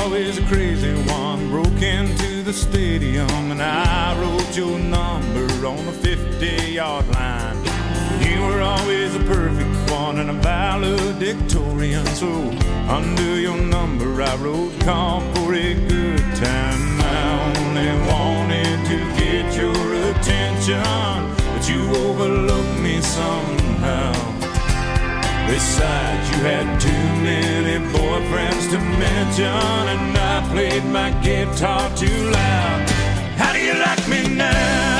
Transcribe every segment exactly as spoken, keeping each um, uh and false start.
always a crazy one. Broke into the stadium and I wrote your number on the fifty-yard line. You were always a perfect one and a valedictorian. So under your number I wrote, call for a good time. I only wanted to get your attention, but you overlooked me somehow. Besides, you had too many boyfriends to mention, and I played my guitar too loud. How do you like me now?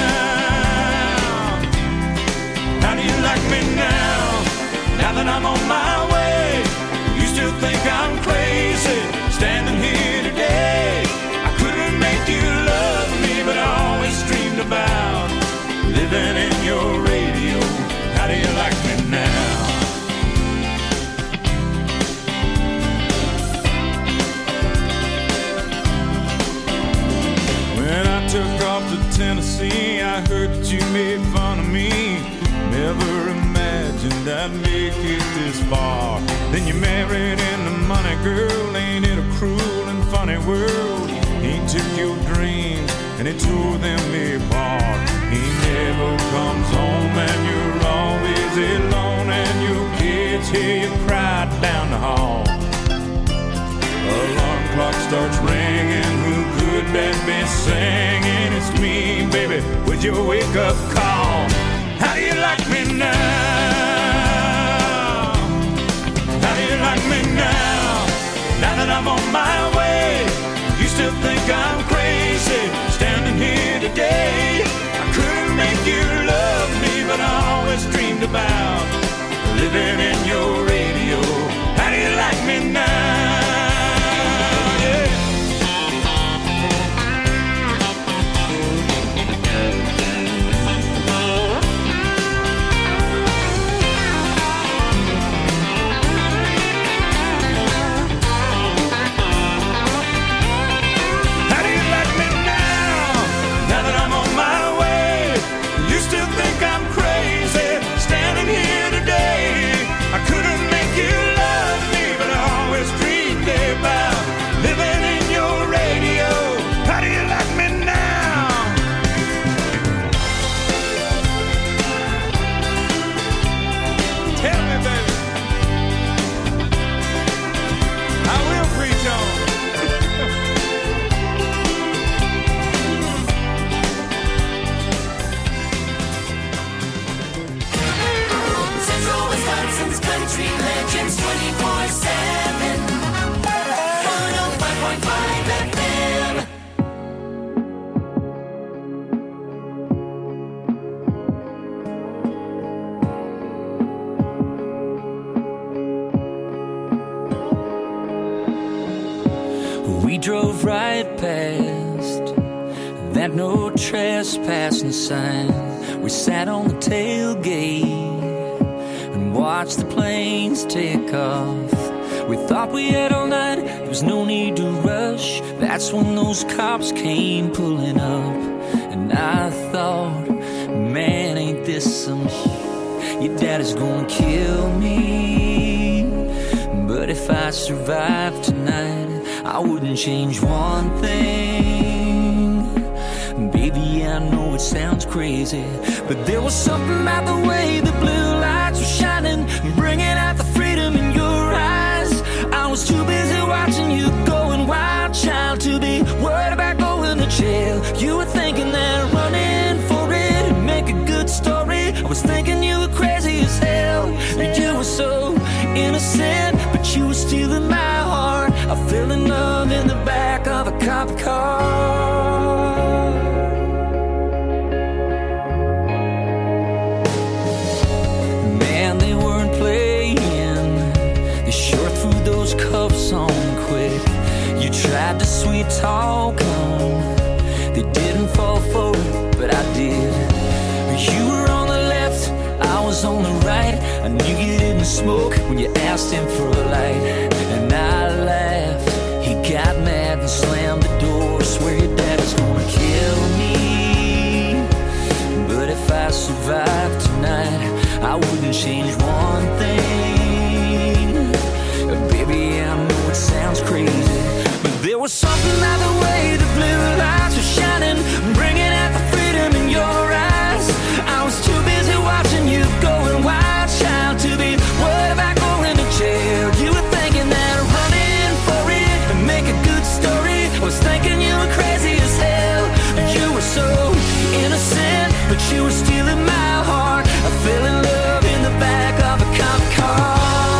How do you like me now? Now that I'm on my way, you still think I'm crazy, standing here today. I couldn't make you love me, but I always dreamed about living in your radio. How do you like me now? Took off to Tennessee, I heard that you made fun of me. Never imagined I'd make it this far. Then you married into money, girl. Ain't it a cruel and funny world? He took your dreams and he tore them apart. He never comes home and you're always alone, and your kids hear you cry down the hall. Alarm clock starts ringing, who could that be singing? It's me, baby, with your wake-up call. How do you like me now? How do you like me now? Now that I'm on my way, you still think I'm crazy, standing here today. I couldn't make you love me, but I always dreamed about living in your radio. How do you like me now? We drove right past that no trespassing sign. We sat on the tailgate and watched the planes take off. We thought we had all night, there was no need to rush. That's when those cops came pulling up. And I thought, man, ain't this some shit? Your daddy's gonna kill me. But if I survive tonight, I wouldn't change one thing. Baby, I know it sounds crazy, but there was something about the way the blue lights were shining, bringing out the freedom in your eyes. I was too busy watching you going wild, child, to be worried about going to jail. You were thinking that running for it would make a good story. I was thinking you were crazy as hell. You were so innocent, but you were stealing my heart. I fell in love in the back of a cop car. Man, they weren't playing. They sure threw those cuffs on quick. You tried to sweet talk them. They didn't fall for it, but I did. You were on the left, I was on the right. I knew you didn't smoke when you asked him for a light. And I laughed. He got mad and slammed the door. Swear your daddy's gonna kill me. But if I survive tonight, I wouldn't change one thing. Baby, I know it sounds crazy, but there was was something about the way the blue lights were shining, bringing out the freedom in your eyes. I was too busy watching you going wild, child, to be worried about going to jail. You were thinking that running for it and make a good story. I was thinking you were crazy as hell. You were so innocent, but you were stealing my heart. I fell in love in the back of a cop car.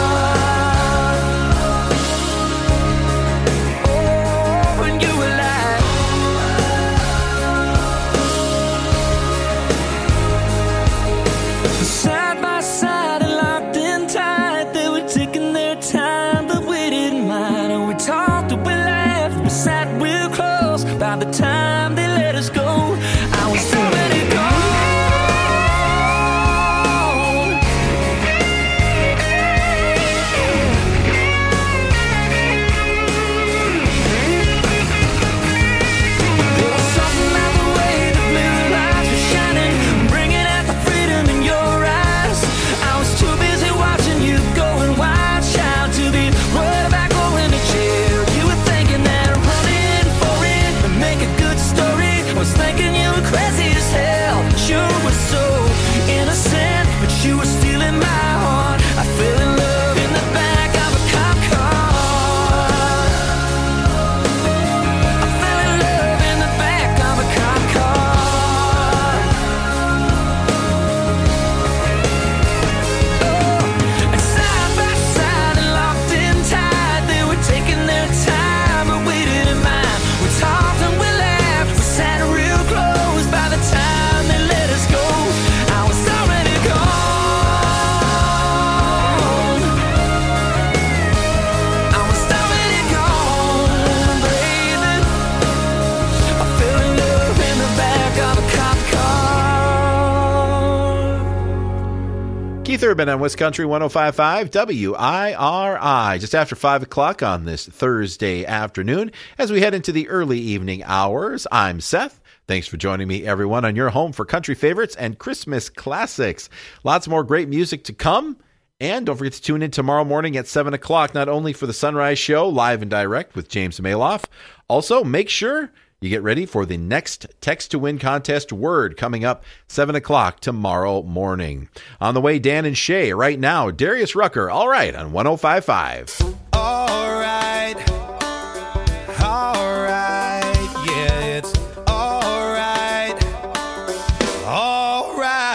By the time they let us go, I was already gone. There was something about the way the blue lights were shining, bringing out the freedom in your eyes. I was too busy watching you going wild, child, to be worried about going to jail. You were thinking that running for it make a good story. I was thinking you were crazy as hell. You were so innocent, but you were stealing my heart. I fell in love in the back of a cop car. I fell in love in the back of a cop car. Oh, and side by side and locked in tight, they were taking their time and waited in mine. We talked and we laughed, we sat real close. By the time they let us go, I was already gone. I was already gone, baby. I fell in love in the back of a cop car. Keith Urban on West Country one oh five point five W I R I, just after five o'clock on this Thursday afternoon. As we head into the early evening hours, I'm Seth. Thanks for joining me, everyone, on your home for country favorites and Christmas classics. Lots more great music to come. And don't forget to tune in tomorrow morning at seven o'clock, not only for the Sunrise Show, live and direct with James Maloff. Also, make sure you get ready for the next Text to Win contest word coming up seven o'clock tomorrow morning. On the way, Dan and Shay. Right now, Darius Rucker. All right, on one oh five point five. All right. All right. Yeah, it's all right. All right.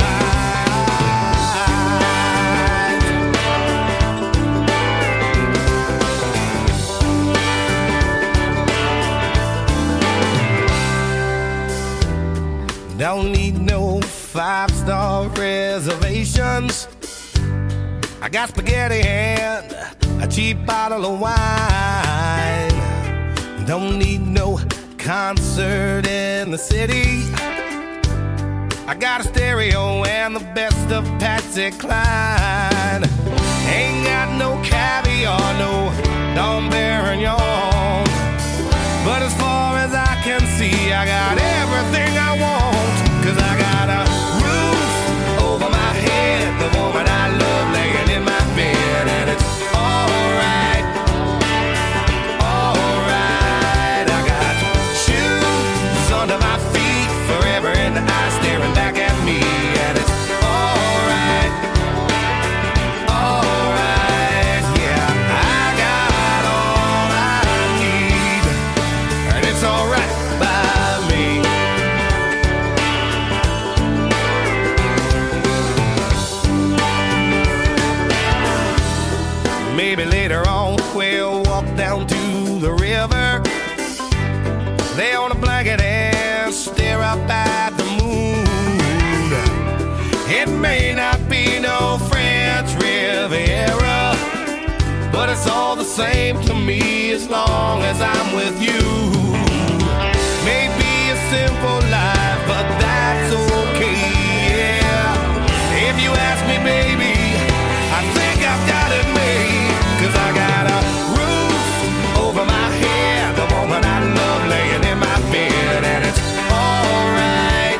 Don't need no five-star reservations. I got spaghetti and a cheap bottle of wine. Don't need no concert in the city. I got a stereo and the best of Patsy Cline. Ain't got no caviar, no Dom Perignon. But as far as I can see, I got everything I want. 'Cause I got a roof over my head, the woman I love laying in my bed, and it's alright, alright. I got shoes under my feet, forever in the eyes staring back at me, and it's alright, alright. Yeah, I got all I need, and it's alright by me. Maybe later on we'll walk down to the river, lay on a blanket and stare up at the moon. It may not be no French Riviera, but it's all the same to me as long as I'm with you. Maybe a simple life, but that's okay, yeah. If you ask me, baby, I think I've got it made. 'Cause I got a roof over my head, the woman I love laying in my bed, and it's alright,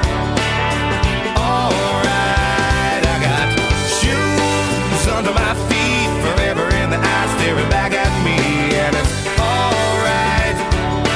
alright. I got shoes under my feet, forever in the eyes staring back at me, and it's alright,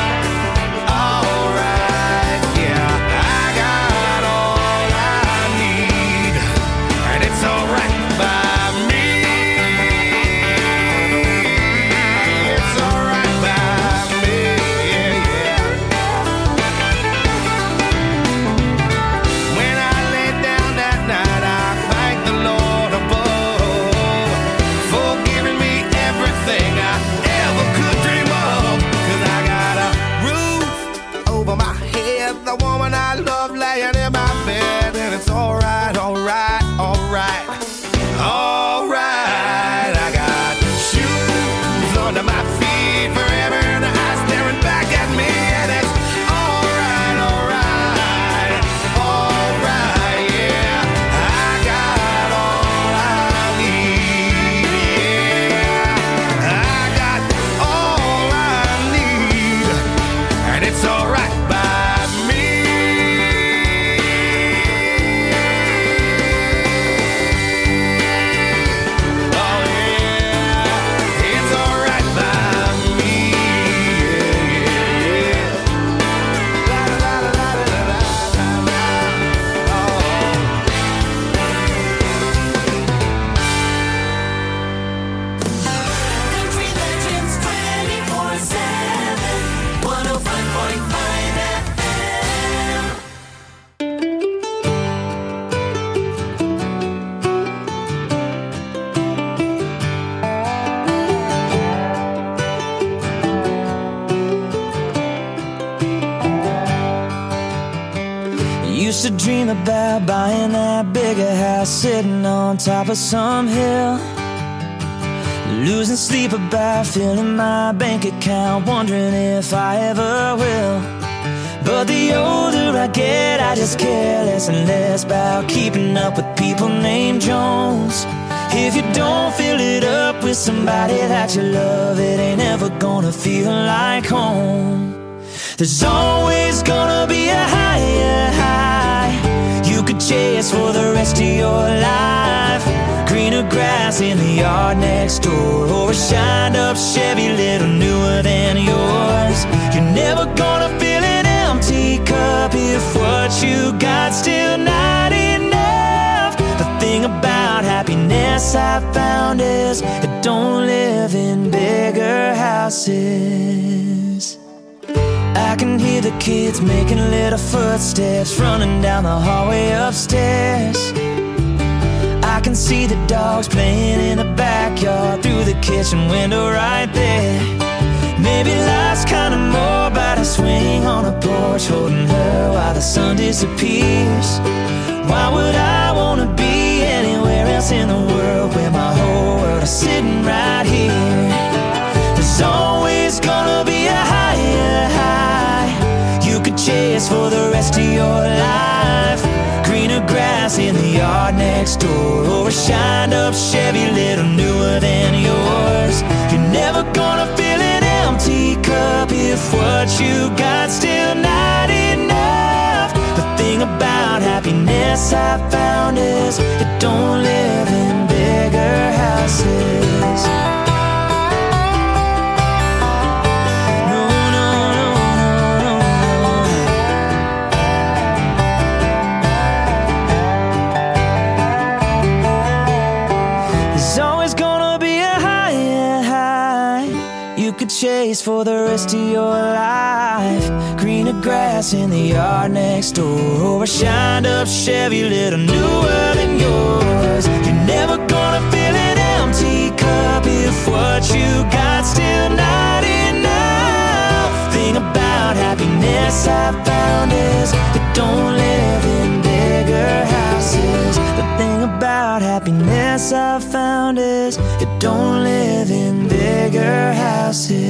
to dream about buying that bigger house, sitting on top of some hill, losing sleep about filling my bank account, wondering if I ever will. But the older I get, I just care less and less about keeping up with people named Jones. If you don't fill it up with somebody that you love, it ain't ever gonna feel like home. There's always gonna be a higher high you could chase for the rest of your life. Greener grass in the yard next door, or a shined up Chevy little newer than yours. You're never gonna fill an empty cup if what you got still not enough. The thing about happiness I found is it don't live in bigger houses. I can hear the kids making little footsteps running down the hallway upstairs. I can see the dogs playing in the backyard through the kitchen window right there. Maybe life's kinda more about a swing on a porch, holding her while the sun disappears. Why would I wanna be anywhere else in the world where my whole world is sitting right here? There's always gonna be a higher high you could chase for the rest of your life. Greener grass in the yard next door, or a shined up Chevy little newer than yours. You're never gonna fill an empty cup if what you got still not enough. The thing about happiness I found is it don't live in bigger houses. Chase for the rest of your life. Greener grass in the yard next door, or a shined up Chevy little newer than yours. You're never gonna fill an empty cup if what you got still not enough. Thing about happiness I found is it don't live in bigger houses. The thing about happiness I found is it don't live in bigger houses.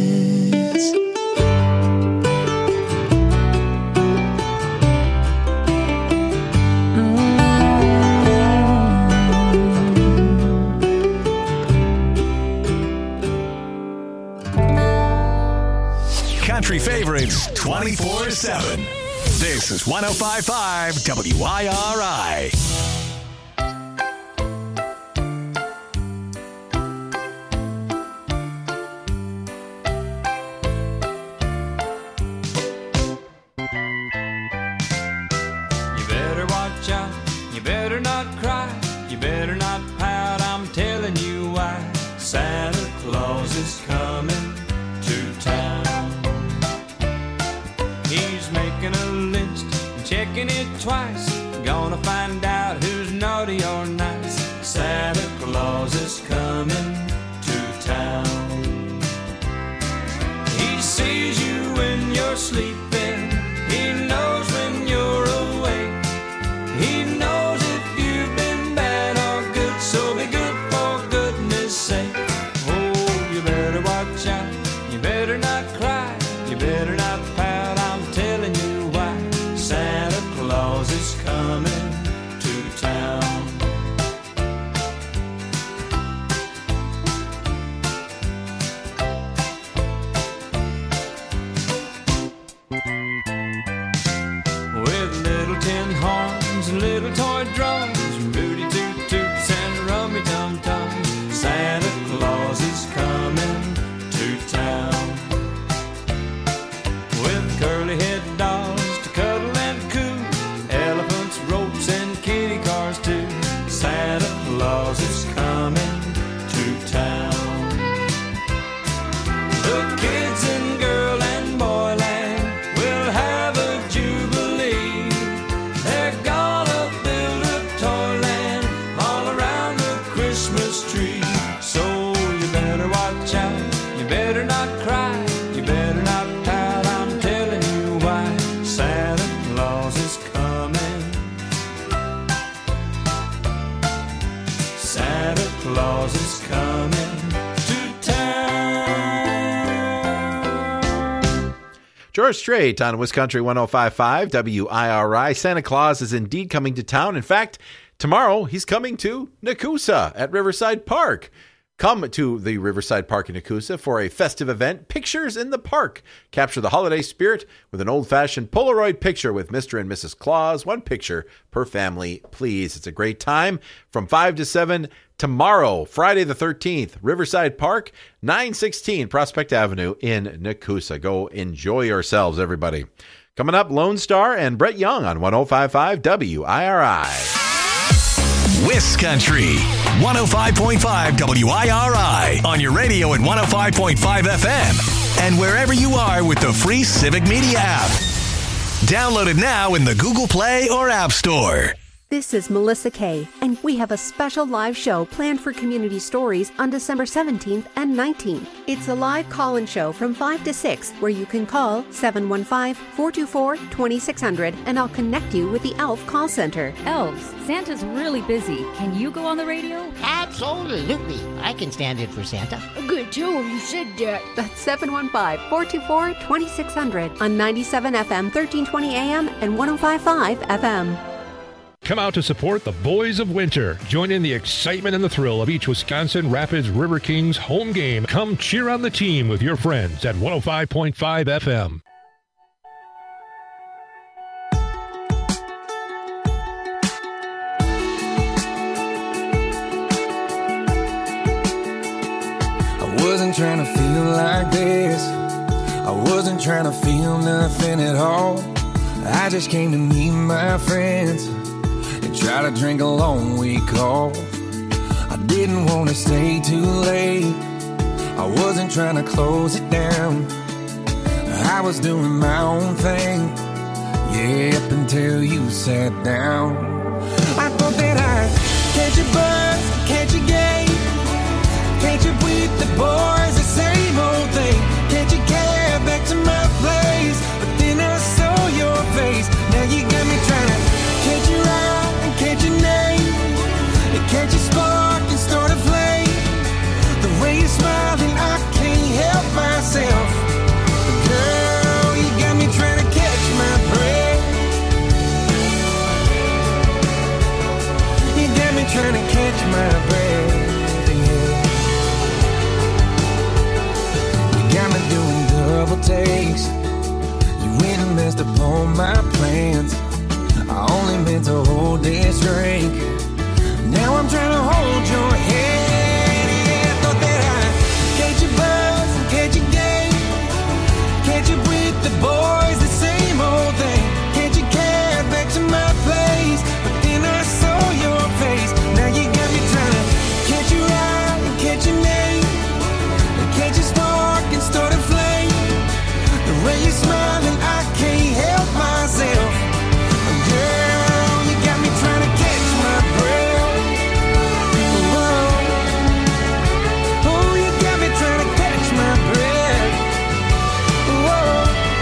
Country favorites twenty-four seven. This is one oh five point five W I R I. You better watch out, you better not cry, you better not pout, I'm telling you why. Santa Claus is coming to town. He's making a list and checking it twice, gonna find out who Claus is coming to town. George Strait on Wisconsin one oh five point five W I R I. Santa Claus is indeed coming to town. In fact, tomorrow he's coming to Nakusa at Riverside Park. Come to the Riverside Park in Nakusa for a festive event, Pictures in the Park. Capture the holiday spirit with an old-fashioned Polaroid picture with Mister and Missus Claus. One picture per family, please. It's a great time from five to seven tomorrow, Friday the thirteenth, Riverside Park, nine sixteen Prospect Avenue in Nakusa. Go enjoy yourselves, everybody. Coming up, Lone Star and Brett Young on one oh five point five W I R I. Wiscountry, one oh five point five W I R I, on your radio at one oh five point five F M, and wherever you are with the free Civic Media app. Download it now in the Google Play or App Store. This is Melissa Kay, and we have a special live show planned for Community Stories on December seventeenth and nineteenth. It's a live call-in show from five to six, where you can call seven one five, four two four, two six zero zero, and I'll connect you with the Elf Call Center. Elves, Santa's really busy. Can you go on the radio? Absolutely. I can stand in for Santa. Good, tell him you said that. That's seven one five, four two four, two six zero zero on ninety-seven F M, thirteen twenty A M, and one oh five point five F M. Come out to support the Boys of Winter. Join in the excitement and the thrill of each Wisconsin Rapids River Kings home game. Come cheer on the team with your friends at one oh five point five F M. I wasn't trying to feel like this. I wasn't trying to feel nothing at all. I just came to meet my friends and try to drink a long week off. I didn't want to stay too late. I wasn't trying to close it down. I was doing my own thing, yeah, up until you sat down. I thought that I'd catch a buzz, catch a game, catch up with the boys, the same old thing, catch a cab back to my place. But then I saw your face, now you got me trying to catch your eye, catch your name, and catch a spark and start a flame. The way you're smiling, I can't help myself. But girl, you got me trying to catch my breath. You got me trying to catch my breath, yeah. You got me doing double takes. You went and messed up all my plans. I only meant to hold this drink. Now I'm trying to hold your hand. Yeah, I thought that I'd catch a buzz and catch a game, catch up with the boys, the same old thing, catch a cab back to my place. But then I saw your face, now you got me trying to catch your eye and catch your name, and catch a spark and start a flame. The way you're smiling, I can't help myself. Girl, you got me trying to catch my breath. Whoa. Oh, you got me trying to catch my breath. Whoa.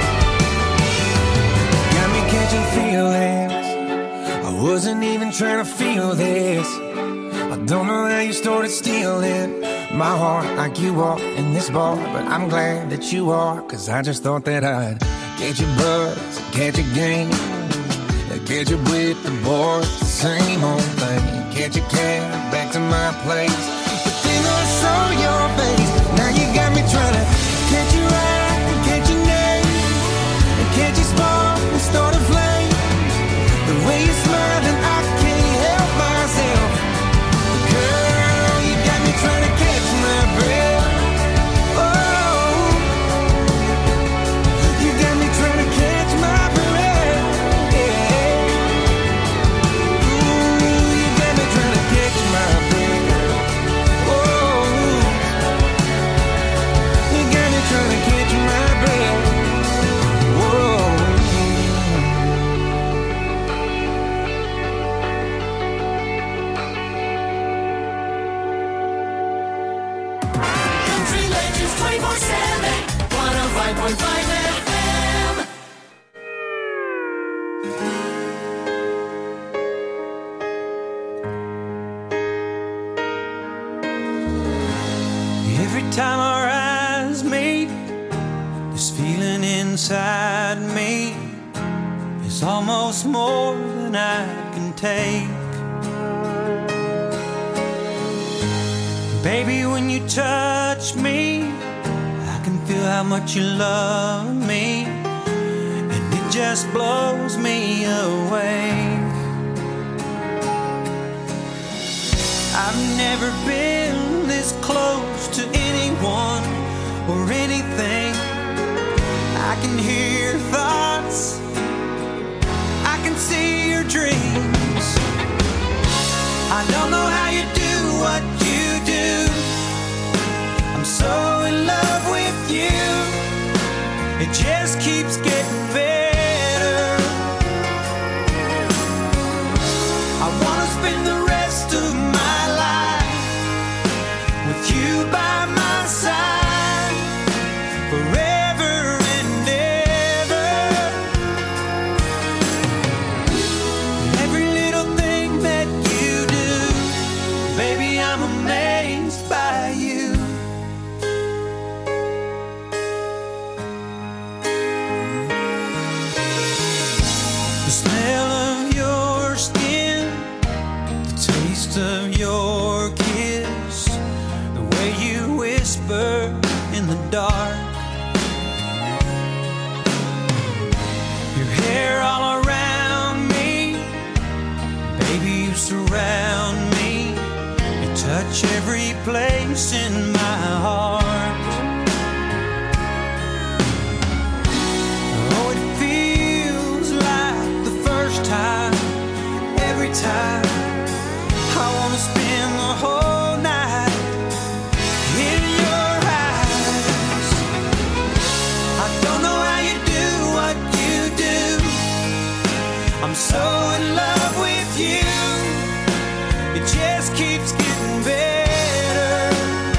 Got me catching feelings. I wasn't even trying to feel this. I don't know how you started stealing my heart like you are in this bar, but I'm glad that you are, cause I just thought that I'd catch your buzz, catch a game, catch up with the boys, the same old thing, catch a cab back to my place. But then I saw your face, now you got me trying to catch your eye and catch your name, and catch a spark and start a flame. The way you're smiling, I can't help myself. Girl, you got me trying to catch my breath. Oh, you got me trying to catch my breath. twenty-four seven, one oh five point five F M. time our eyes meet, this feeling inside me is almost more than I can take. Baby, when you touch me, I can feel how much you love me, and it just blows me away. I've never been this close to anyone or anything. I can hear your thoughts, I can see your dreams. I don't know how you do what you do. I'm so in love with you. It just keeps getting better. I wanna spend the rest of my life with you by my side forever and ever. Every little thing that you do, baby, I'm amazed by you. The smell of your skin, the taste of your kiss, the way you whisper in the dark, your hair all around me, baby, you surround me, you touch every place in my heart. Oh, it feels like the first time, every time. I wanna spend the whole night in your eyes. I don't know how you do what you do. I'm so in love with you. It just keeps getting better.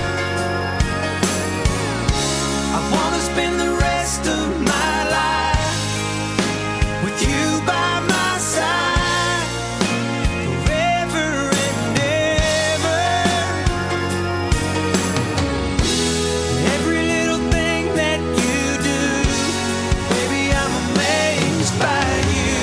I wanna spend the rest of my life with you by my side forever and ever. Every little thing that you do, baby, I'm amazed by you.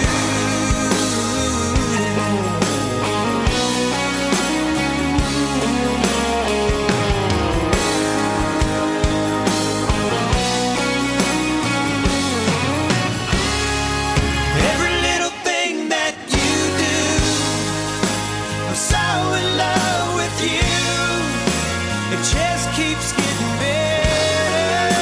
Every little thing that you do, I'm so in love with you. It just keeps getting better.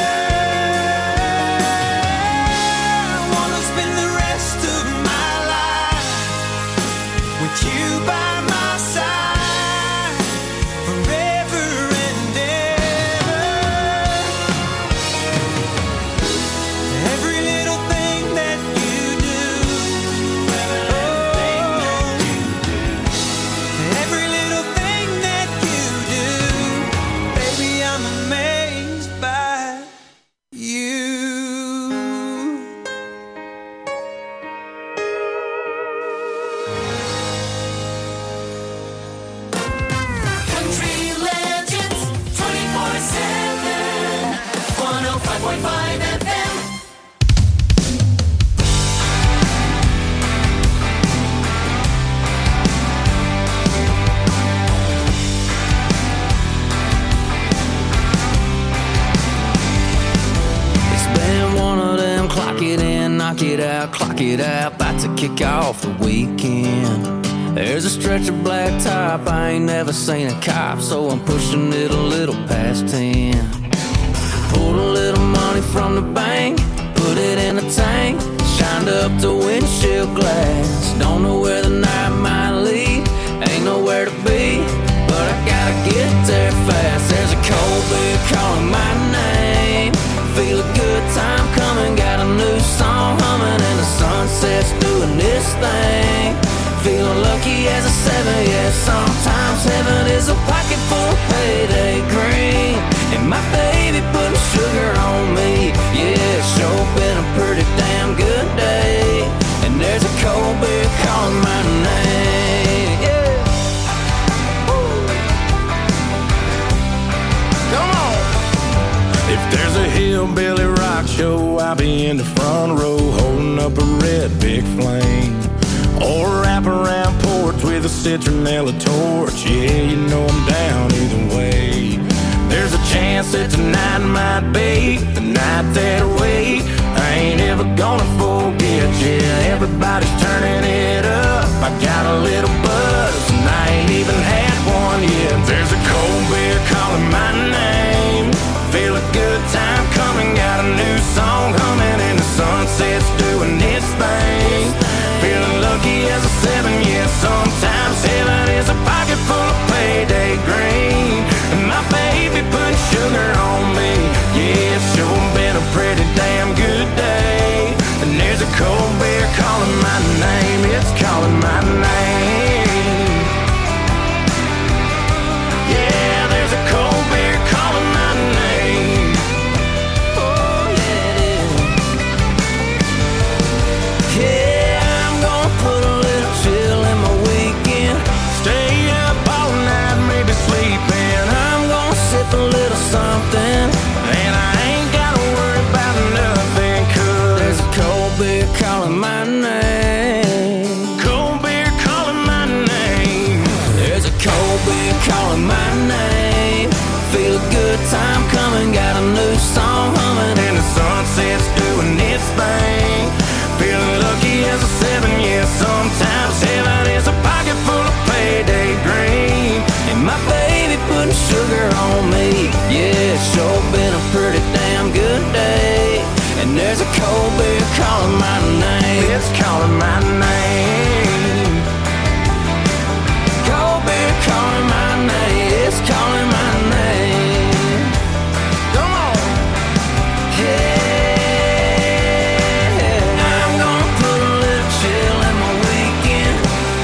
I wanna spend the rest of my life with you by my side forever and ever. Every little thing that you do, oh, every little thing that you do, baby, I'm amazed by you. Country Legends twenty-four seven, one oh five point five F M. It's been one of them clock it in, knock it out, clock it out, about to kick off the weekend. There's a stretch of black top, I ain't never seen a cop, so I'm pushing it a little past ten. Pulled a little money from the bank, put it in a tank, shined up the windshield glass. Don't know where the night might lead, ain't nowhere to be, but I gotta get there fast. There's a cold beer calling my name, feel a good time coming, got a new song humming, and the sunset's doing this thing. Feeling lucky as a seven, yeah, sometimes heaven is a pocket full of payday green, and my baby putting sugar on me, yeah, it's sure been a pretty damn good day, and there's a cold beer calling my name, yeah. Woo. Come on. hillbilly rock show, I'll be in the front row holding up a red big flame. Or wrap around porch with a citronella torch. Yeah, you know I'm down either way. There's a chance that tonight might be the night that I wait. I ain't ever gonna forget. Yeah, everybody's turning it up. I got a little buzz and I ain't even had one yet. There's a cold beer calling my name. Feel a good time coming, got a new song humming, and the sunset's doing its thing. Feeling lucky as a seven, yeah, sometimes heaven is a pocket full of payday green. And my baby put sugar on me, yeah, it's sure been a pretty damn good day. And there's a cold beer calling my name, it's calling my name. Yeah, there's a cold beer calling my name. Oh, yeah, it is. Yeah, I'm gonna put a little chill in my weekend. Stay up all night, maybe sleeping. I'm gonna sip a little something, and I ain't gotta worry about nothing, 'cause there's a cold beer calling my name. Cold beer calling my name. There's a cold beer calling my name. Feel a good time coming, got a new song humming, and the sunset's doing its thing. Feeling lucky as a seven, yeah, sometimes heaven is a pocket full of payday green. And my baby putting sugar on me, yeah, it's sure been a pretty damn good day. And there's a cold beer calling my name, it's calling my name. Cold beer calling my name, it's calling my name. Come on. Yeah, I'm gonna put a little chill in my weekend.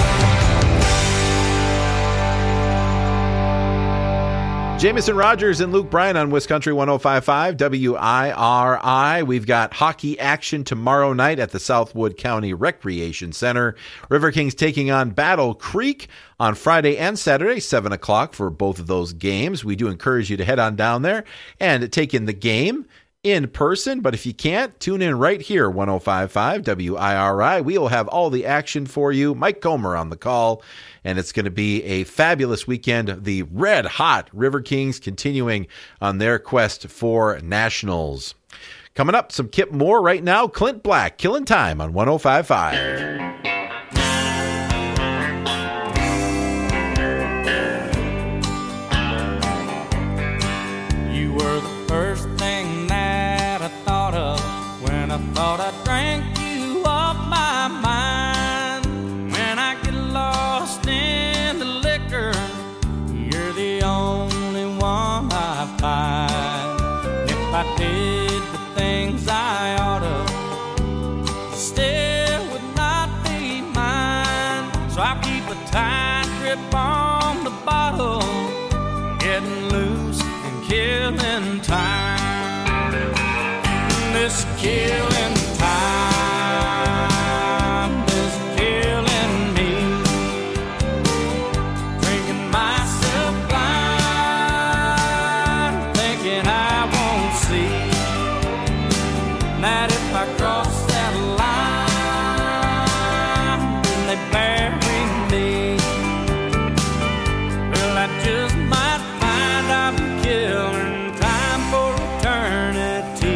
Jameson Rogers and Luke Bryan on West Country one oh five point five W I R I. We've got hockey action tomorrow night at the Southwood County Recreation Center. River Kings taking on Battle Creek on Friday and Saturday, seven o'clock for both of those games. We do encourage you to head on down there and take in the game in person, but if you can't, tune in right here, one oh five point five W I R I. We will have all the action for you. Mike Comer on the call, and it's going to be a fabulous weekend. The red hot River Kings continuing on their quest for nationals. Coming up, some Kip Moore right now. Clint Black, Killing Time on one oh five point five. You were the first thing that I thought of when I thought I drank you off my mind. When I get lost in the liquor, you're the only one I find. If I did the things I oughta, still would not be mine. So I keep a tight grip on the bottle, getting loose and killing time. This killing time is killing me. Drinking myself blind, thinking I won't see that if I cross that line, then they bury me. Well, I just might find I'm killing time for eternity.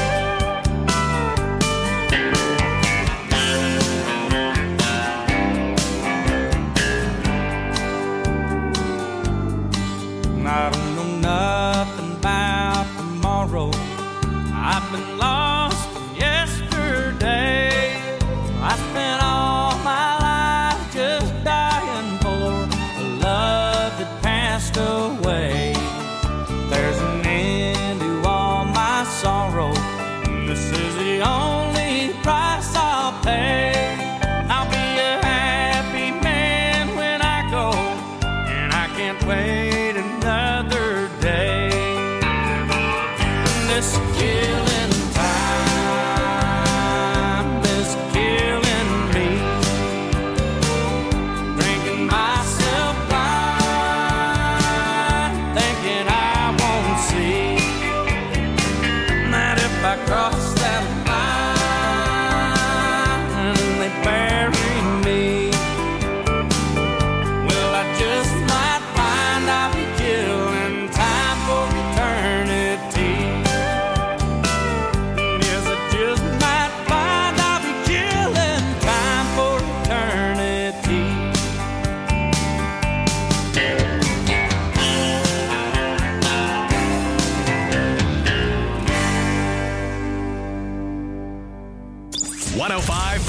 I don't know nothing about tomorrow. I've been lost in yesterday. I spent all my life just dying for a love that passed away. There's an end to all my sorrow. This is the only price I'll pay. I'll be a happy man when I go, and I can't wait another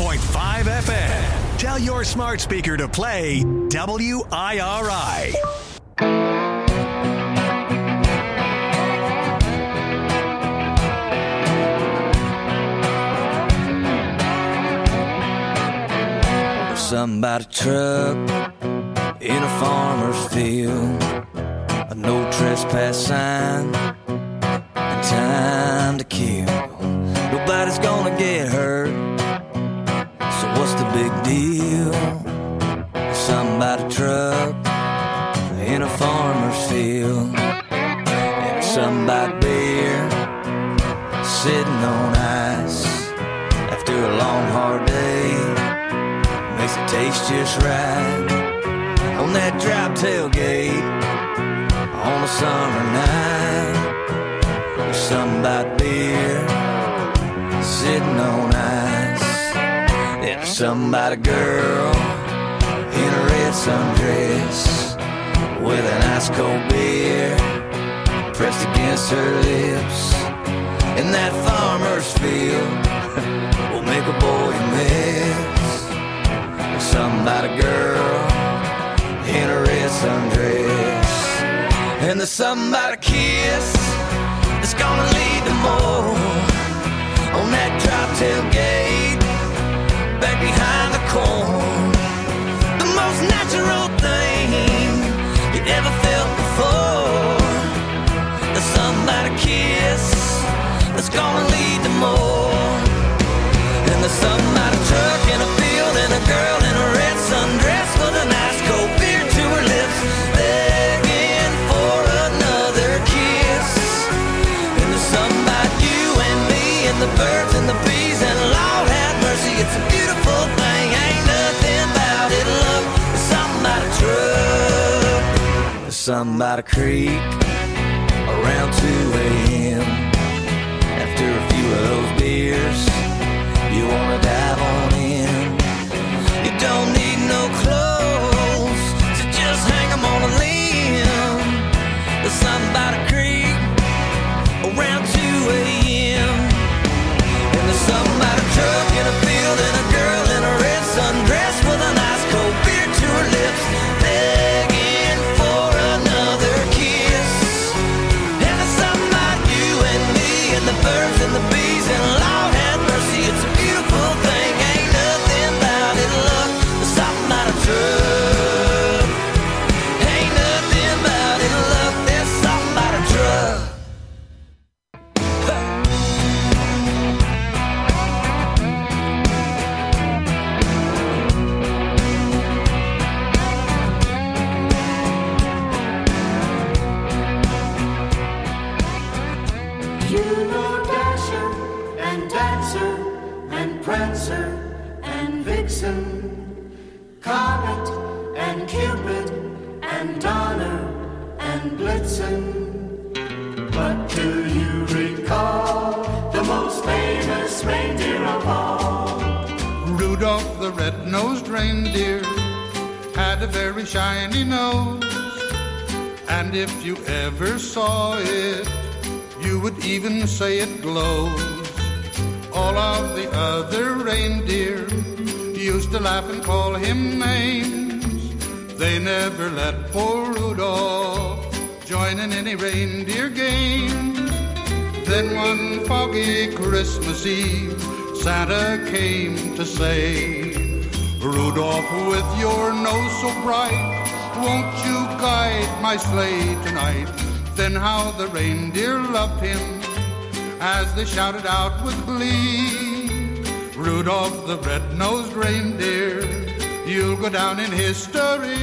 point five F M. Tell your smart speaker to play W I R I. Something about a truck in a farmer's field, a no trespass sign, and time to kill. Nobody's gonna get hurt, so what's the big deal? Something about a truck in a farmer's field, and something about beer sitting on ice after a long hard day. Makes it taste just right on that drop tailgate on a summer night. There's something about beer sitting on ice. There's something about a girl in a red sundress with an ice cold beer pressed against her lips. In that farmer's field will make a boy miss. Something about a girl in a red sundress, and there's something about a kiss that's gonna lead to more on that drop tailgate back behind the corn. The most natural thing you ever felt before. There's something about a kiss that's gonna lead to more, and there's something about a truck in a field and a girl in a red sundress with a nice cold beer to her lips, begging for another kiss. And there's something about you and me and the birds and the bees, and Lord have mercy, it's a beautiful thing. Ain't nothing about it, love. There's something about a truck. There's something about a creek around two a.m. After a few of those beers, you wanna dive on in. You don't need no clothes to just hang them on a limb. There's something about a creek around two a.m. And there's something about a truck in a field and a girl in a red sundress with a nice cold beer to her lips, begging for another kiss. And there's something about you and me and the birds and the bees, and Lord have mercy, it's a beautiful thing. Ain't nothing about it, love. There's something about a truck. Ain't nothing about it, love. There's something about a truck. You know Dasher and Dancer and Prancer and Vixen, Comet and Cupid and Donner and Blitzen. But do you recall the most famous reindeer of all? Rudolph the red-nosed reindeer had a very shiny nose, and if you ever saw it, you would even say it glows. All of the other reindeer used to laugh and call him names. They never let poor Rudolph join in any reindeer games. Then one foggy Christmas Eve, Santa came to say, Rudolph, with your nose so bright, won't you guide my sleigh tonight? Then how the reindeer loved him as they shouted out with glee, Rudolph the red-nosed reindeer, you'll go down in history.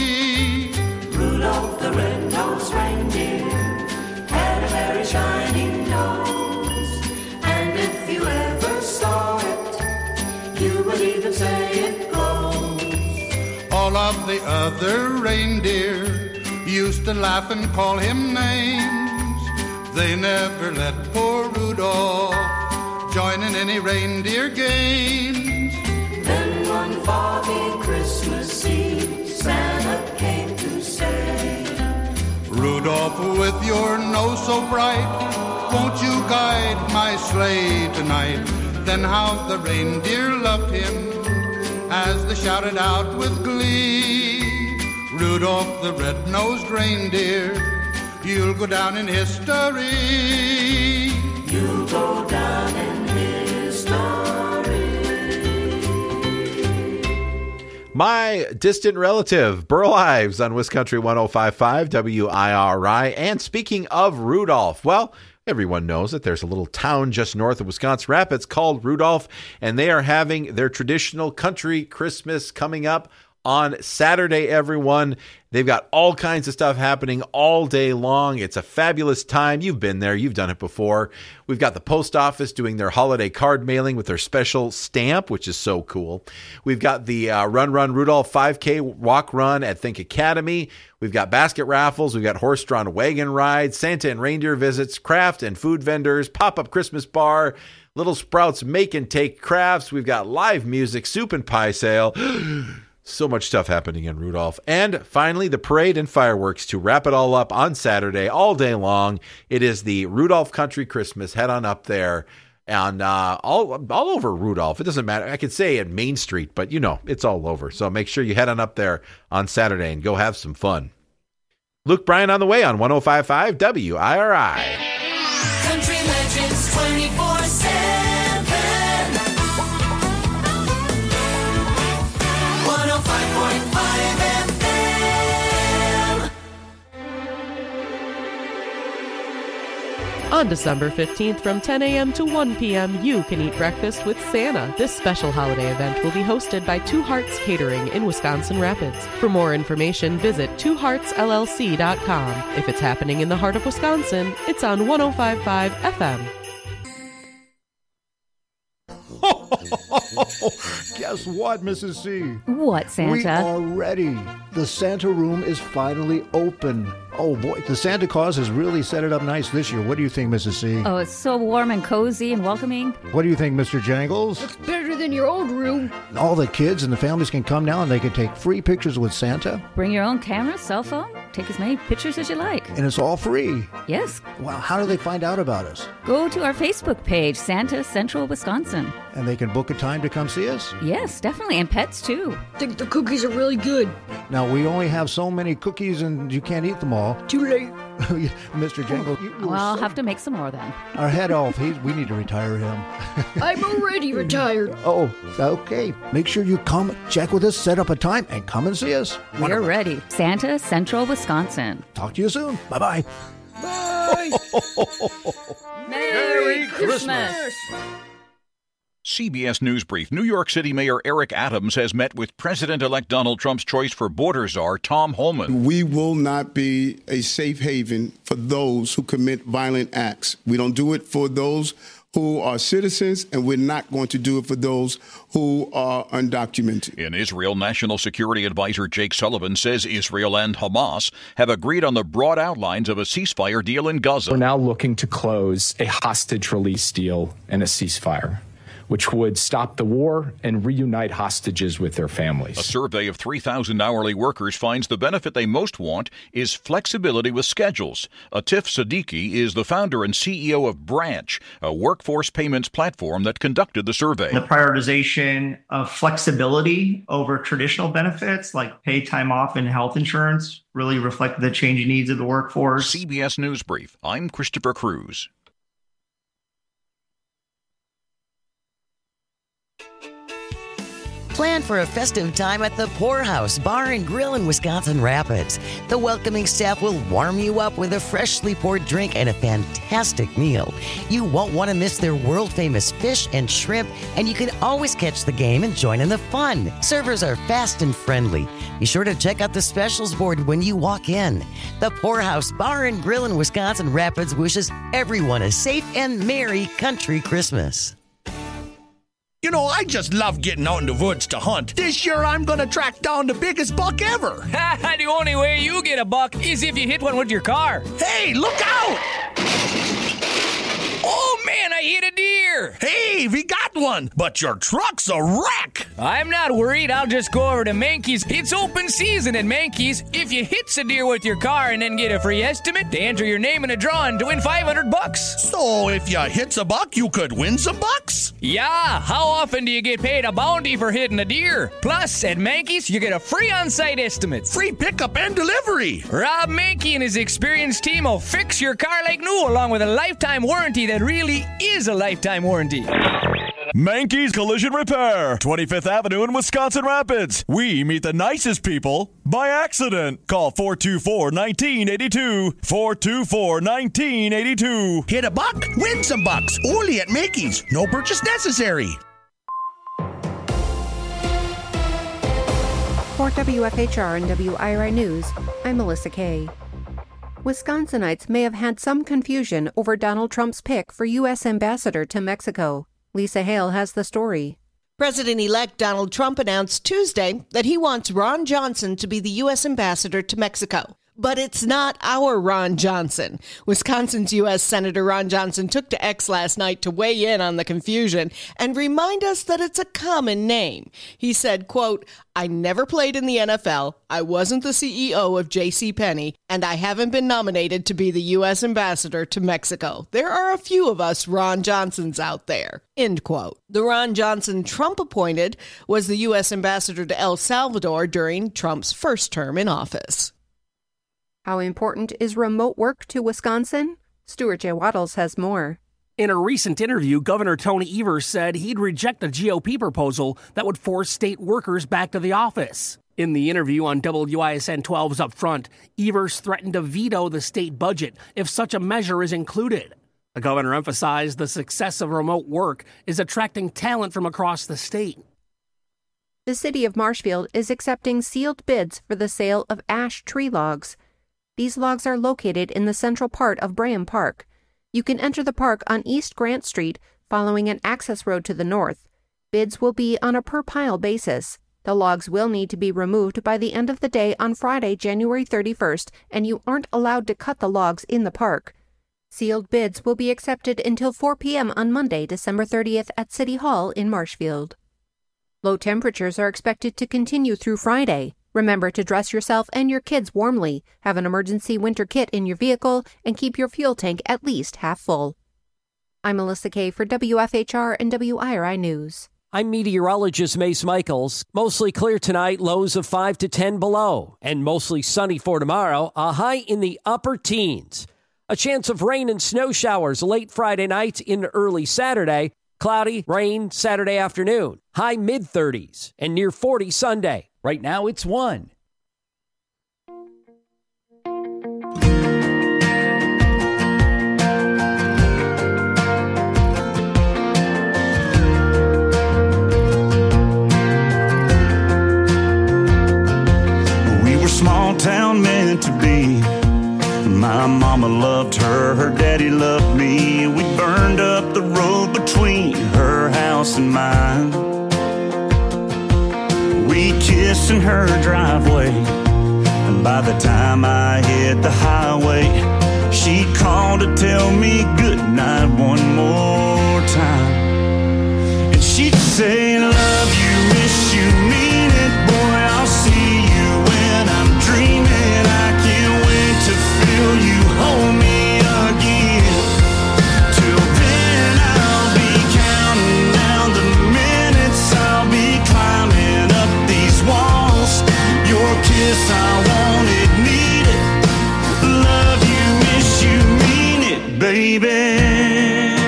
Rudolph the red-nosed reindeer had a very shiny nose, and if you ever saw it, you would even say it glows. All of the other reindeer used to laugh and call him names. They never let poor Rudolph join in any reindeer games. Then one foggy Christmas Eve, Santa came to say, Rudolph, with your nose so bright, won't you guide my sleigh tonight? then how the reindeer loved him as they shouted out with glee, Rudolph the red-nosed reindeer, you'll go down in history. You'll go down in history. My Distant Relative, Burl Ives on Wiscountry one oh five point five W I R I. And speaking of Rudolph, well, everyone knows that there's a little town just north of Wisconsin Rapids called Rudolph, and they are having their traditional country Christmas coming up on Saturday, everyone. They've got all kinds of stuff happening all day long. It's a fabulous time. You've been there. You've done it before. We've got the post office doing their holiday card mailing with their special stamp, which is so cool. We've got the uh, Run Run Rudolph five K walk run at Think Academy. We've got basket raffles. We've got horse-drawn wagon rides, Santa and reindeer visits, craft and food vendors, pop-up Christmas bar, Little Sprouts make and take crafts. We've got live music, soup and pie sale. So much stuff happening in Rudolph. And finally, the parade and fireworks to wrap it all up on Saturday, all day long. It is the Rudolph Country Christmas. Head on up there and uh, all all over Rudolph. It doesn't matter. I could say at Main Street, but you know, it's all over. So make sure you head on up there on Saturday and go have some fun. Luke Bryan on the way on one oh five point five W I R I. Country Legends twenty-four seven. one oh five point five F M. On December fifteenth from ten a.m. to one p.m., you can eat breakfast with Santa. This special holiday event will be hosted by Two Hearts Catering in Wisconsin Rapids. For more information, visit two hearts L L C dot com. If it's happening in the heart of Wisconsin, it's on one oh five point five F M. Guess what, Missus C? What, Santa? We are ready. The Santa room is finally open. Oh, boy. The Santa Claus has really set it up nice this year. What do you think, Missus C? Oh, it's so warm and cozy and welcoming. What do you think, Mister Jangles? It's better than your old room. All the kids and the families can come now and they can take free pictures with Santa. Bring your own camera, cell phone. Take as many pictures as you like. And it's all free. Yes. Wow, how do they find out about us? Go to our Facebook page, Santa Central Wisconsin. And they can book a time to come see us? Yes, definitely. And pets, too. I think the cookies are really good. Now, we only have so many cookies and you can't eat them all. Too late. Mister Jangle, you, you well, I'll so... have to make some more then. Our head elf, he's, we need to retire him. I'm already retired. Oh, okay. Make sure you come, check with us, set up a time, and come and see us. We're Wonderful. Ready. Santa Central Wisconsin. Talk to you soon. Bye-bye. Bye. Merry Christmas. C B S News Brief. New York City Mayor Eric Adams has met with President-elect Donald Trump's choice for border czar, Tom Homan. We will not be a safe haven for those who commit violent acts. We don't do it for those who are citizens, and we're not going to do it for those who are undocumented. In Israel, National Security Advisor Jake Sullivan says Israel and Hamas have agreed on the broad outlines of a ceasefire deal in Gaza. We're now looking to close a hostage release deal and a ceasefire, which would stop the war and reunite hostages with their families. A survey of three thousand hourly workers finds the benefit they most want is flexibility with schedules. Atif Siddiqui is the founder and C E O of Branch, a workforce payments platform that conducted the survey. The prioritization of flexibility over traditional benefits like paid time off and health insurance really reflect the changing needs of the workforce. C B S News Brief. I'm Christopher Cruz. Plan for a festive time at the Poorhouse Bar and Grill in Wisconsin Rapids. The welcoming staff will warm you up with a freshly poured drink and a fantastic meal. You won't want to miss their world-famous fish and shrimp, and you can always catch the game and join in the fun. Servers are fast and friendly. Be sure to check out the specials board when you walk in. The Poorhouse Bar and Grill in Wisconsin Rapids wishes everyone a safe and merry country Christmas. You know, I just love getting out in the woods to hunt. This year, I'm going to track down the biggest buck ever. The only way you get a buck is if you hit one with your car. Hey, look out! Oh, man, I hit a deer. Hey, we got one, but your truck's a wreck. I'm not worried. I'll just go over to Mankey's. It's open season at Mankey's. If you hit a deer with your car and then get a free estimate, they enter your name in a drawing to win five hundred bucks. So if you hit a buck, you could win some bucks? Yeah, how often do you get paid a bounty for hitting a deer? Plus, at Mankey's, you get a free on-site estimate. Free pickup and delivery. Rob Mankey and his experienced team will fix your car like new, along with a lifetime warranty that really is a lifetime warranty. Mankey's Collision Repair, twenty-fifth Avenue in Wisconsin Rapids. We meet the nicest people by accident. Call four two four, one nine eight two. four two four, one nine eight two. Hit a buck, win some bucks. Only at Mankey's. No purchase necessary. For W F H R and W I R I News, I'm Melissa Kay. Wisconsinites may have had some confusion over Donald Trump's pick for U S ambassador to Mexico. Lisa Hale has the story. President-elect Donald Trump announced Tuesday that he wants Ron Johnson to be the U S ambassador to Mexico. But it's not our Ron Johnson. Wisconsin's U S Senator Ron Johnson took to X last night to weigh in on the confusion and remind us that it's a common name. He said, quote, I never played in the N F L, I wasn't the C E O of J C Penney, and I haven't been nominated to be the U S ambassador to Mexico. There are a few of us Ron Johnsons out there, end quote. The Ron Johnson Trump appointed was the U S ambassador to El Salvador during Trump's first term in office. How important is remote work to Wisconsin? Stuart J. Waddles has more. In a recent interview, Governor Tony Evers said he'd reject a G O P proposal that would force state workers back to the office. In the interview on W I S N twelve's Upfront, Evers threatened to veto the state budget if such a measure is included. The governor emphasized the success of remote work is attracting talent from across the state. The city of Marshfield is accepting sealed bids for the sale of ash tree logs. These logs are located in the central part of Braham Park. You can enter the park on East Grant Street, following an access road to the north. Bids will be on a per-pile basis. The logs will need to be removed by the end of the day on Friday, January thirty-first, and you aren't allowed to cut the logs in the park. Sealed bids will be accepted until four p.m. on Monday, December thirtieth at City Hall in Marshfield. Low temperatures are expected to continue through Friday. Remember to dress yourself and your kids warmly, have an emergency winter kit in your vehicle, and keep your fuel tank at least half full. I'm Melissa Kay for W F H R and W I R I News. I'm meteorologist Mace Michaels. Mostly clear tonight, lows of five to ten below, and mostly sunny for tomorrow, a high in the upper teens. A chance of rain and snow showers late Friday night into early Saturday. Cloudy, rain Saturday afternoon. High mid-thirties and near forty Sunday. Right now, it's one. We were small town meant to be. My mama loved her, her daddy loved me. We burned up the road between her house and mine. We kissed in her driveway, and by the time I hit the highway, she called to tell me goodnight one more time. And she'd say, love you, miss you, mean it, boy, I'll see you when I'm dreaming. I can't wait to feel you hold me again. Till then I'll be counting down the minutes, I'll be climbing up these walls. Your kiss, I want it, need it. Love you, miss you, mean it, baby.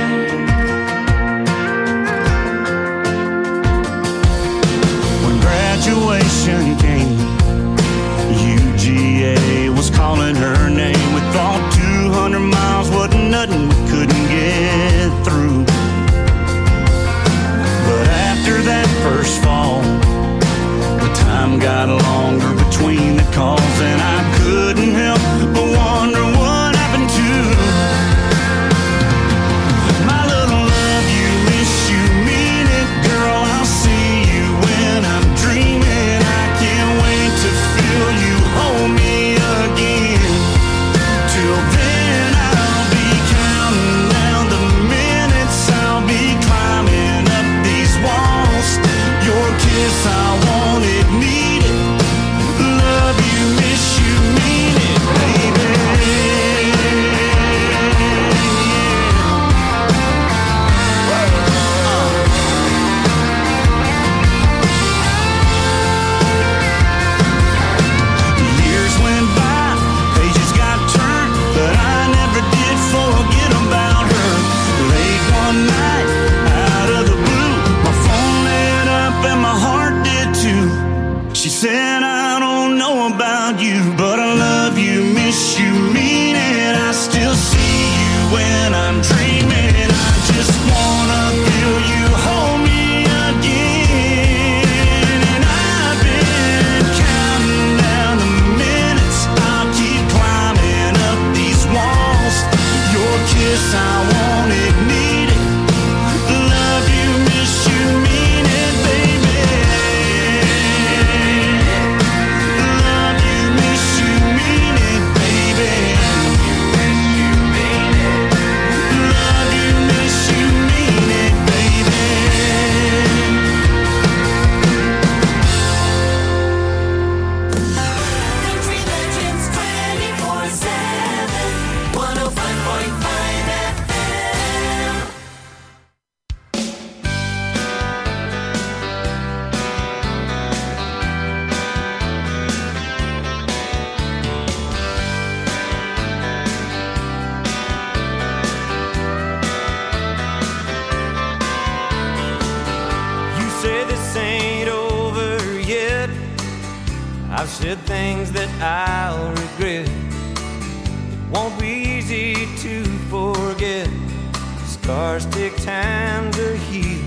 I've said things that I'll regret. It won't be easy to forget. Scars take time to heal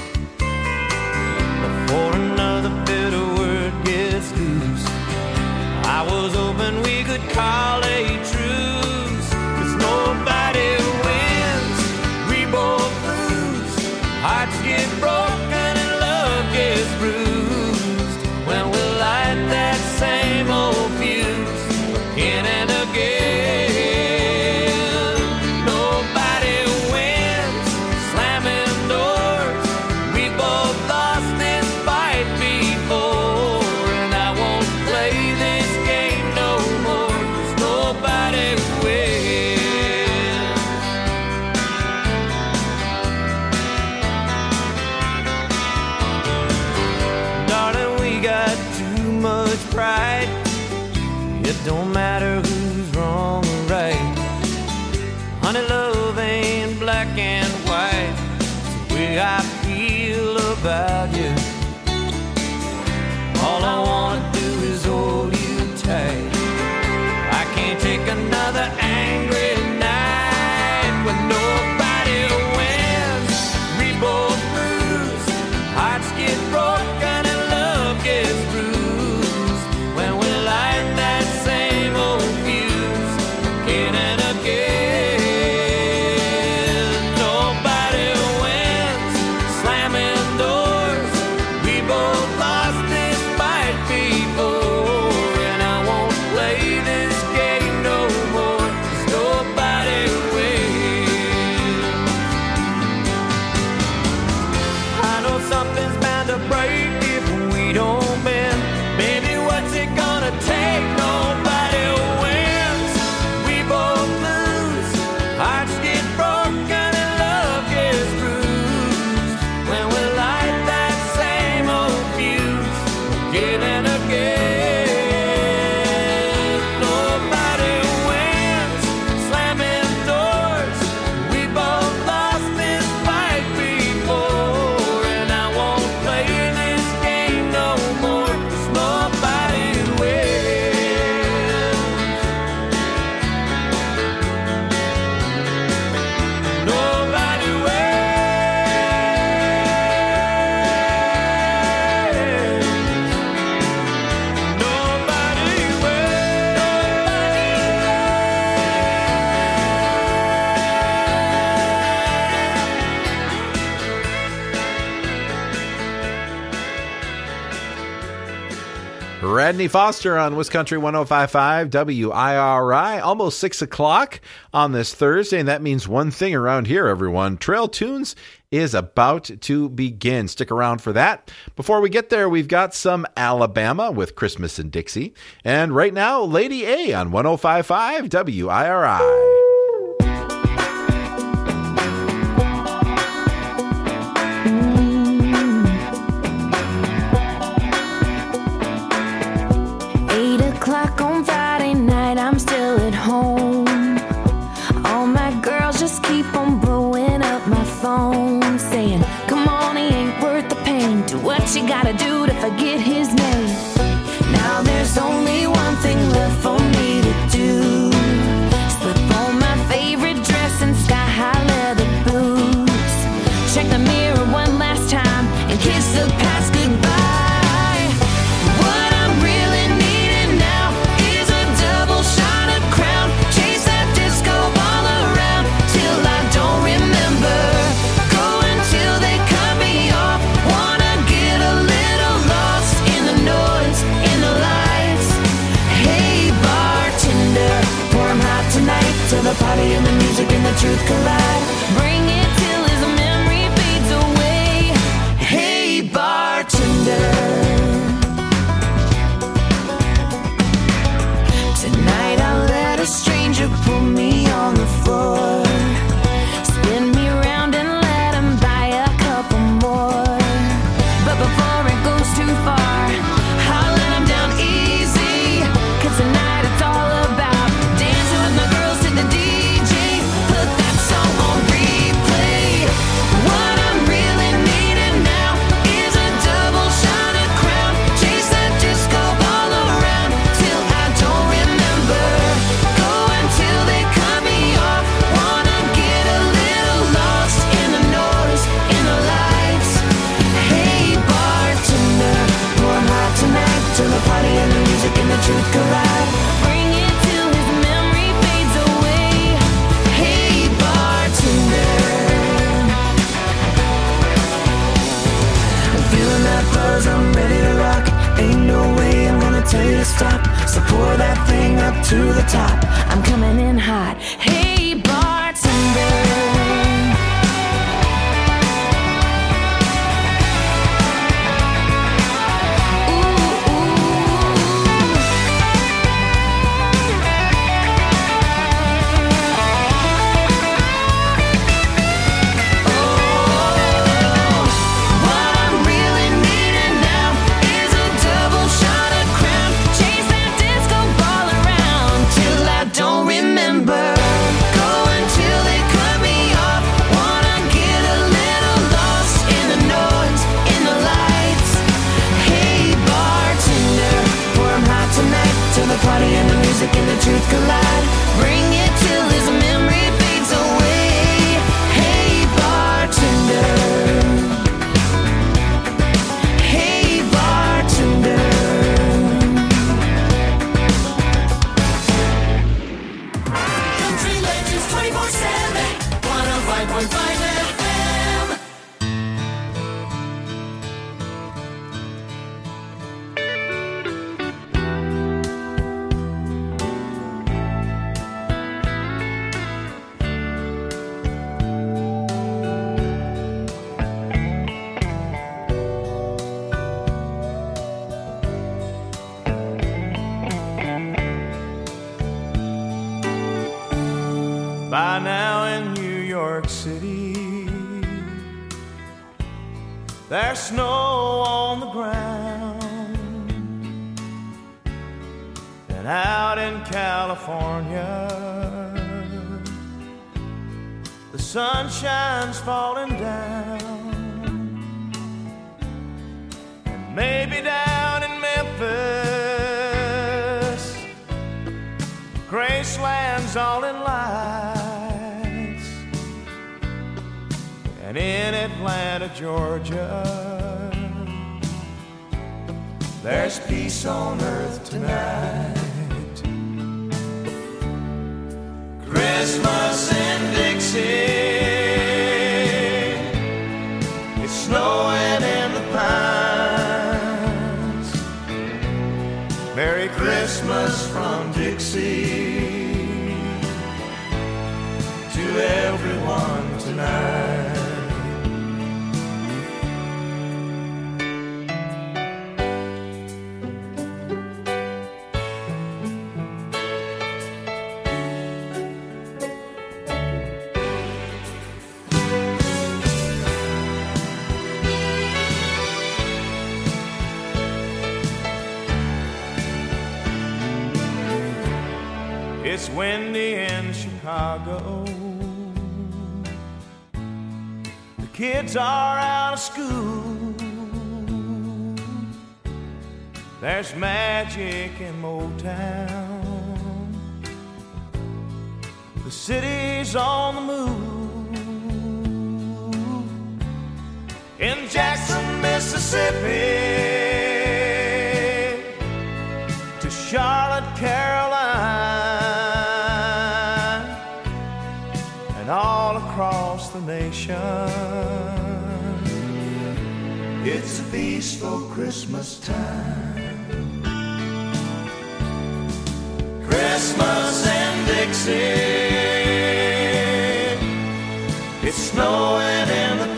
before another bitter word gets loose. I was hoping we could call a truce, 'cause nobody wins, we both lose. Hearts get broken and love gets bruised when we light that same old fuse again and again. Nobody wins, slamming doors. We both lost this fight before, and I won't play this game no more, 'cause nobody wins. Darling, we got too much pride. It don't matter who's wrong or right. Honey, love ain't black and white. It's the way I feel about you. All I wanna do is hold you tight. I can't take another angry night when nobody wins, we both lose. Hearts get broken and love gets bruised when we light that same old fuse again and again. Nobody wins, slamming doors. We both lost this fight before, and I won't play this game no more, 'cause nobody wins. I know something's bound to break if we don't bend. Baby, what's it gonna take? Nobody wins, we both lose. Hearts get broken and love gets bruised when we light that same old fuse again and again. Nobody wins, slamming doors. We both lost this fight before, and I won't play this game no more, 'cause nobody wins. Nobody wins. Nobody Radney Foster on Wiscountry one oh five point five W I R I. Almost six o'clock on this Thursday, and that means one thing around here, everyone. Trail Tunes is about to begin. Stick around for that. Before we get there, we've got some Alabama with Christmas in Dixie. And right now, Lady A on one oh five point five W I R I. Eight o'clock on Friday night, I'm still at home. All my girls just keep on blowing up my phone, saying, come on, he ain't worth the pain. Do what you gotta do to forget his name. Now there's only one thing left for me to do. Slip on my favorite dress and sky-high leather boots. Check the mirror one last time and kiss the past goodbye. The party and the music and the truth collide. Bring it till his memory fades away. Hey bartender, tonight I'll let a stranger pull me on the floor, spin me around and let him buy a couple more. But before it goes too far, I'll let him down easy, 'cause tonight it's all about dancing with my girls to the D J. Put that song on replay. What I'm really needing now is a double shot of Crown. Chase that disco ball around. to the top. I'm coming in hot. Hey, bartender. Party and the music and the truth collide. Bring it till his memory fades away. Hey, bartender. Hey, bartender. Country Legends twenty-four seven, one oh five point five F M. By now in New York City, there's snow on the ground. And out in California, the sunshine's falling down. And maybe down in Memphis, Graceland's all in lights. And in Atlanta, Georgia, there's peace on earth tonight. Christmas in Dixie, it's snowing in the pines. Merry Christmas from Dixie to everyone tonight. It's windy in Chicago. The kids are out of school. There's magic in Motown. The city's on the move. In Jackson, Mississippi, to Charlotte, Carolina, and all across the nation, it's a peaceful Christmas time. Christmas in Dixie, it's snowing in the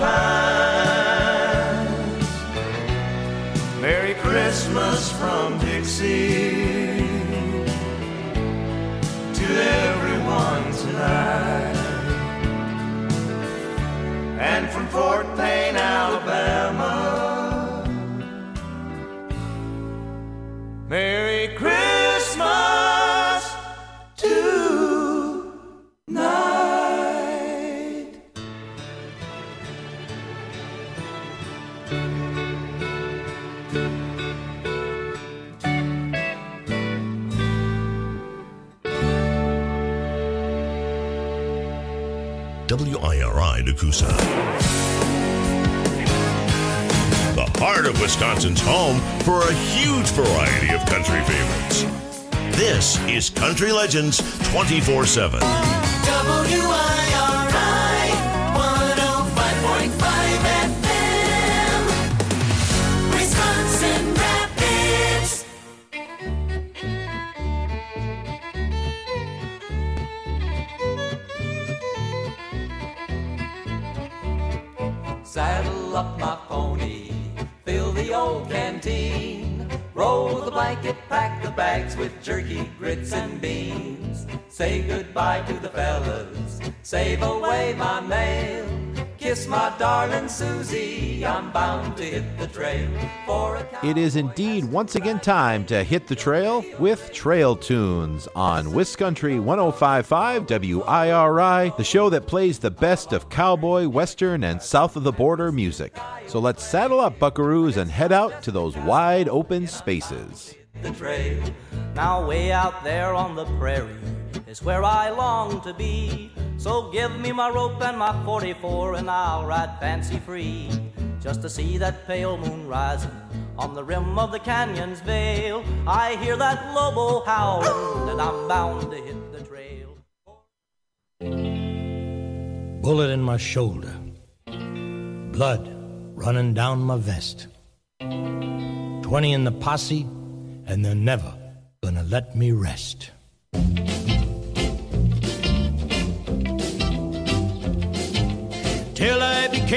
pines. Merry Christmas from Dixie to everyone tonight. And from Fort Payne, Alabama, Merry Christmas tonight. W I R I Nakusa. The heart of Wisconsin's home for a huge variety of country favorites. This is Country Legends twenty-four seven. W I R I one oh five point five F M, Wisconsin Rapids. Saddle up my pony, fill the old canteen, roll the blanket, pack the bags with jerky, grits, and beans. Say goodbye to the fellas, save away my mail. Kiss my darling Susie, I'm bound to hit the trail for a It is indeed once again time to hit the trail with Trail Tunes on Wiscountry one oh five point five W I R I, the show that plays the best of cowboy, western, and south of the border music. So let's saddle up, buckaroos, and head out to those wide open spaces. the trail. Now way out there on the prairie is where I long to be. So give me my rope and my forty-four and I'll ride fancy free, just to see that pale moon rising on the rim of the canyon's veil. I hear that lobo howling and I'm bound to hit the trail. Bullet in my shoulder, blood running down my vest. Twenty in the posse, and they're never gonna let me rest. Till I